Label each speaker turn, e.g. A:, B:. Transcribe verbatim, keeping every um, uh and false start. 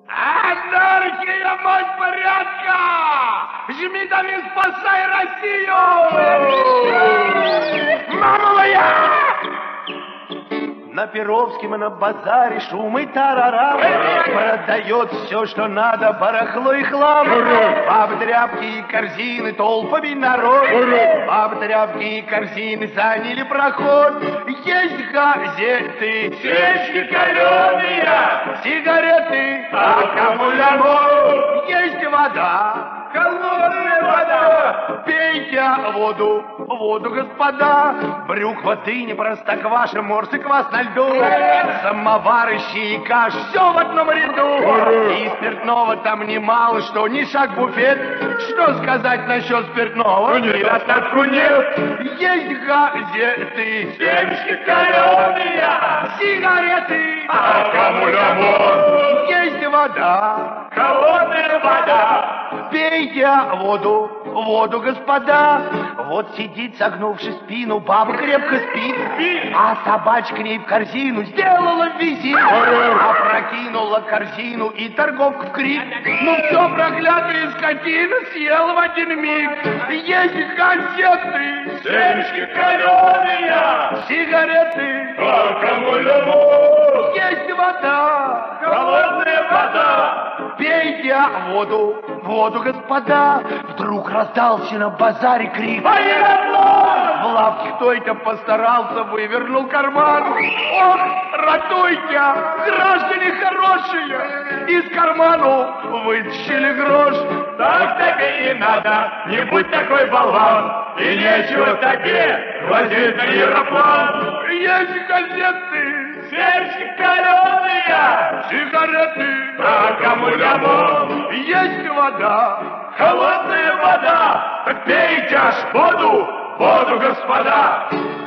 A: Анархия, мать порядка! Жми там и спасай Россию! Мама моя! На Перовском и на базаре шум и тарарам. Продает все, что надо, барахло и хлам. Бабы, тряпки и корзины, толпами народ. Бабы, тряпки и корзины заняли проход. Есть газеты, свечки каленые, сигареты, аккумулятор. Есть вода, холодная вода. Пейте воду, воду, господа. Брюк воды не простокваша, морс и квас на льду. Самовар, щи и каш, все в одном ряду. И спиртного там немало, что ни шаг буфет. Что сказать насчет спиртного? Недостатку нет. Есть газеты, семечки каленые, сигареты, аккумулятор. Есть вода, холодная вода. Пейте воду, воду, господа. Вот сидит, согнувши спину, баба крепко спит, а собачка к ней в корзину сделала визит, опрокинула корзину и торговка в крик. Ну все, проклятая скотина съела в один миг. Есть газеты, семечки каленые, сигареты, аккумулятор. Есть вода, холодная вода. Пейте воду, воду, господа. Вдруг раздался на базаре крик. В лавке кто-то постарался, вывернул карман. Ох, ратуйте, граждане хорошие. Из карману вытащили грош. Так тебе и надо, не будь такой болван. И нечего тебе возить на аэроплан. Есть газеты, свечки каленые, сигареты, аккумулятор. Есть вода, холодная вода. Так пейте аж воду, воду, господа.